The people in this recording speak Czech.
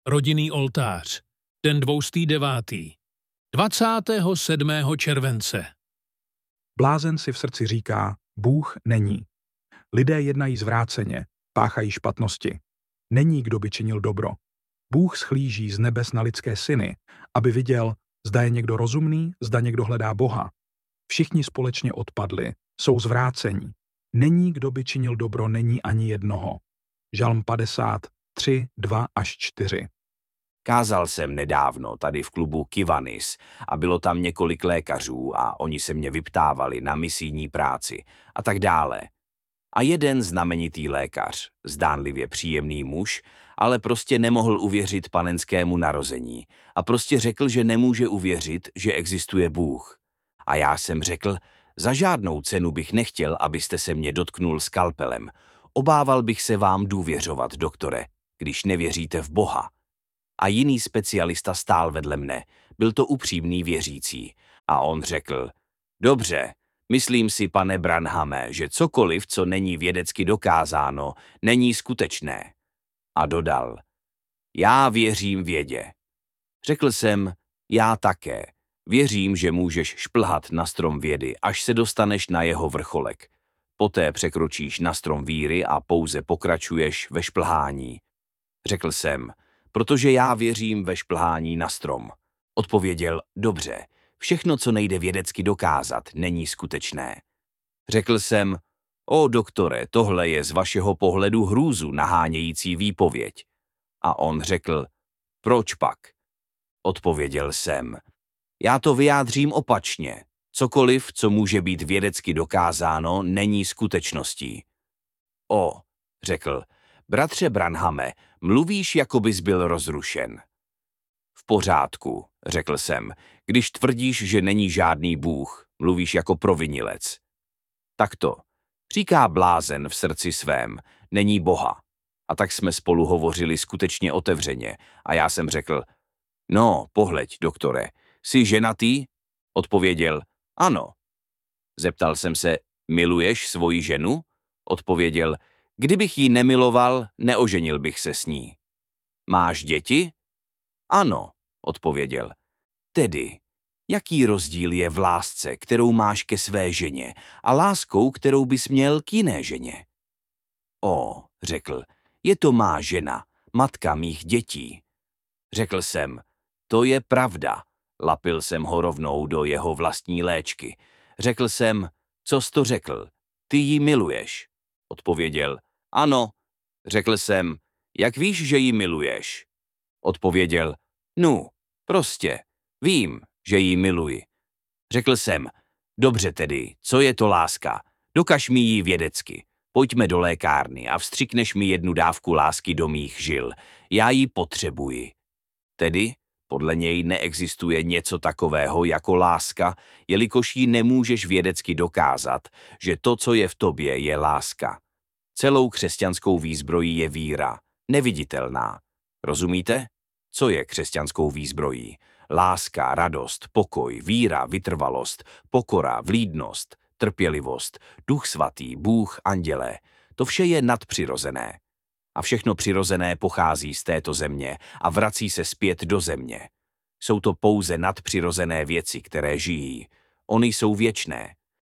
Rodinný oltář. Den 209. 27. července. Blázen si v srdci říká, Bůh není. Lidé jednají zvráceně, páchají špatnosti. Není, kdo by činil dobro. Bůh schlíží z nebes na lidské syny, aby viděl, zda je někdo rozumný, zda někdo hledá Boha. Všichni společně odpadli, jsou zvrácení. Není, kdo by činil dobro, není ani jednoho. Žalm 53, 2 až 4. Kázal jsem nedávno tady v klubu Kivanis a bylo tam několik lékařů a oni se mě vyptávali na misijní práci a tak dále. A jeden znamenitý lékař, zdánlivě příjemný muž, ale prostě nemohl uvěřit panenskému narození a prostě řekl, že nemůže uvěřit, že existuje Bůh. A já jsem řekl, za žádnou cenu bych nechtěl, abyste se mě dotknul skalpelem. Obával bych se vám důvěřovat, doktore, když nevěříte v Boha. A jiný specialista stál vedle mne, byl to upřímný věřící. A on řekl, dobře, myslím si, pane Branhame, že cokoliv, co není vědecky dokázáno, není skutečné. A dodal, já věřím vědě. Řekl jsem, já také. Věřím, že můžeš šplhat na strom vědy, až se dostaneš na jeho vrcholek. Poté překročíš na strom víry a pouze pokračuješ ve šplhání. Řekl jsem, protože já věřím ve šplhání na strom. Odpověděl, dobře, všechno, co nejde vědecky dokázat, není skutečné. Řekl jsem, o doktore, tohle je z vašeho pohledu hrůzu nahánějící výpověď. A on řekl, proč pak? Odpověděl jsem, já to vyjádřím opačně. Cokoliv, co může být vědecky dokázáno, není skutečností. O, řekl, bratře Branhame, mluvíš, jako bys byl rozrušen. V pořádku, řekl jsem, když tvrdíš, že není žádný Bůh, mluvíš jako provinilec. Takto, říká blázen v srdci svém, není Boha. A tak jsme spolu hovořili skutečně otevřeně a já jsem řekl, no, pohleď, doktore, jsi ženatý? Odpověděl, ano. Zeptal jsem se, miluješ svoji ženu? Odpověděl, kdybych ji nemiloval, neoženil bych se s ní. Máš děti? Ano, odpověděl. Tedy, jaký rozdíl je v lásce, kterou máš ke své ženě, a láskou, kterou bys měl k jiné ženě? O, řekl, je to má žena, matka mých dětí. Řekl jsem, to je pravda. Lapil jsem ho rovnou do jeho vlastní léčky. Řekl jsem, co jsi to řekl? Ty ji miluješ. Odpověděl, ano. Řekl jsem, jak víš, že ji miluješ? Odpověděl, no, prostě, vím, že ji miluji. Řekl jsem, dobře tedy, co je to láska? Dokaž mi ji vědecky. Pojďme do lékárny a vstřikneš mi jednu dávku lásky do mých žil. Já ji potřebuji. Tedy, podle něj neexistuje něco takového jako láska, jelikož ji nemůžeš vědecky dokázat, že to, co je v tobě, je láska. Celou křesťanskou výzbrojí je víra, neviditelná. Rozumíte? Co je křesťanskou výzbrojí? Láska, radost, pokoj, víra, vytrvalost, pokora, vlídnost, trpělivost, Duch svatý, Bůh, andělé. To vše je nadpřirozené. A všechno přirozené pochází z této země a vrací se zpět do země. Jsou to pouze nadpřirozené věci, které žijí. Ony jsou věčné.